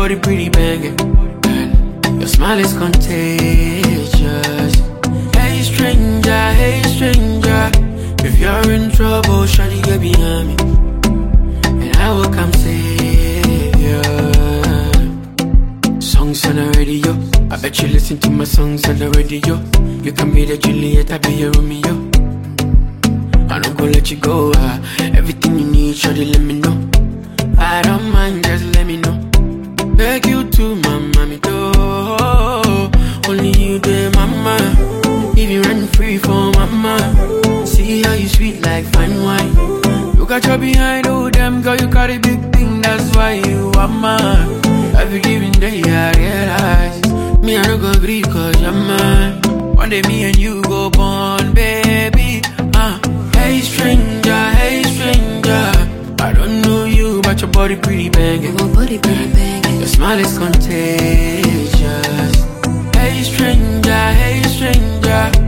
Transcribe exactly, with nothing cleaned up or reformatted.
body pretty banging. Your smile is contagious. Hey stranger, hey stranger, if you're in trouble, shawty get behind me, and I will come save you. Songs on the radio, I bet you listen to my songs on the radio. You can be the Juliet, I'll be your Romeo. I don't go let you go, uh, everything you need, shawty let me know. I don't mind, just let me know. Beg you to my mommy though, only you there mama. If you run free for mama, see how you sweet like fine wine. Look at your behind, oh damn girl, you got a big thing, that's why you are mine. Every given day I realize, me I don't go agree cause you're mine. One day me and you go born, baby. uh. Hey stranger, hey stranger, I don't know you, but your body pretty banging. Your body pretty banging. Your smile is contagious. Hey stranger, hey stranger,